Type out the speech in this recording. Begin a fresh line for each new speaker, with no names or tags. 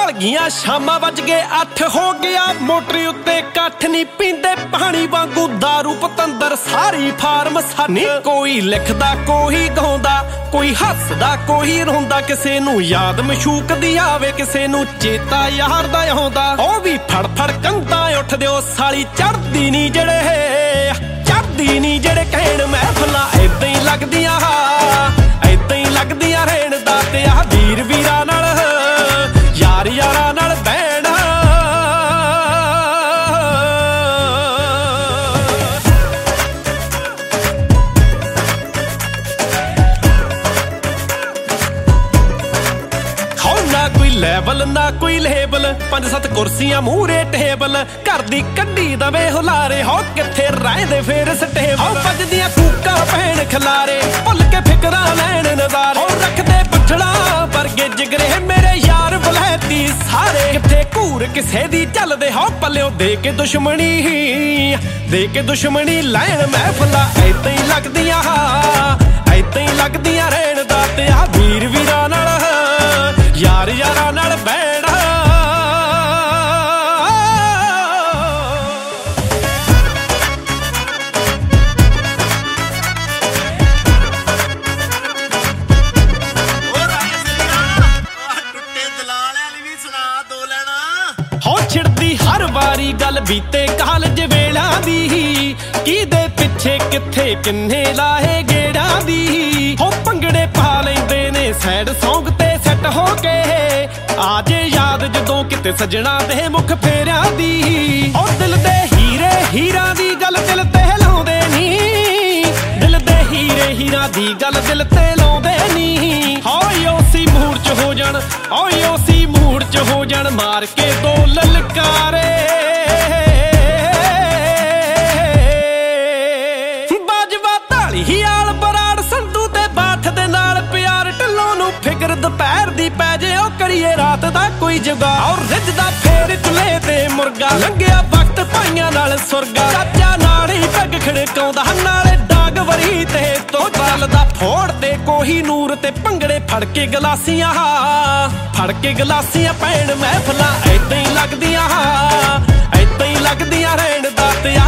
ढल गईयां शामां वज गए 8 हो गया मोटरी उत्ते कट्ठ नी पींदे पानी वांगू दारू पतंदर सारी फार्म सानी कोई लिखदा कोई गाउंदा कोई हसदा कोई रोंदा किसे नू याद मशूक दी आवे किसे नू चेता यार दा आउंदा ओ भी फड़ फड़ कंधा उठदे ओ साली चढ़दी नी जेड़े कहण महफिलां ऐदां ही लगदियां रहण दा ते आ वीर वीरां नाल यार यारां नाल बहना ना कोई लेवल ना कोई लेबल 5-7 कुर्सियां मूहरे टेबल घर दी कड्डी दवे हुलारे हो किथे रहंदे फिर स्टेबल हो बजदियां कूकां भैण खिलारे भुल के फिकरां लैण नज़ारे हो रखदे बठड़ा वर्गे जिगरे मेरे यार वलैती सारे किथे घूर किसे दी चलदे हो पल्लिओ दे के दुश्मनी लैण महफिलां ऐदां ही लगदियां रहण दा ते आ वीर वीरां नाल यार यारां नाल बहना हो छिड़दी हर वारी गल बीते कालज वेला दी किदे पिछे किथे किन्ने लाए गेड़ा दी हो भंगड़े पा लैंदे ने सैड सौंग ते सैट हो के आजे याद जदों किते सजना दे मुख फेरिया दी ओ दिल दे हीरे हीरा दी गल दिल ते लाउंदे नी दिल दे हीरे हीरा दी गल दिल ते लाउंदे नी होय उसी मूड च हो जाण ओए उसी मूड च हो जाण मार के दो ललकारे बाजवा ढाली ही आल बराड़ संधू ते बाठ दे नाल प्यार ढिल्लों नू फिकर दुपहर दी पै जे ओ करिए रात दा कोई जुगाड़ और रिजदा फेर चुले ते मुर्गा लंघिया वक्त भाइयां नाल सुरगा चाचा नाल ही पैग खड़काउंदा नाले डाग वरी ते तो चलदा फोड़ ते कोही नूर ते भंगड़े फड़ के गलासियां भैण महफिलां ऐदां ही लगदियां रहण दा ते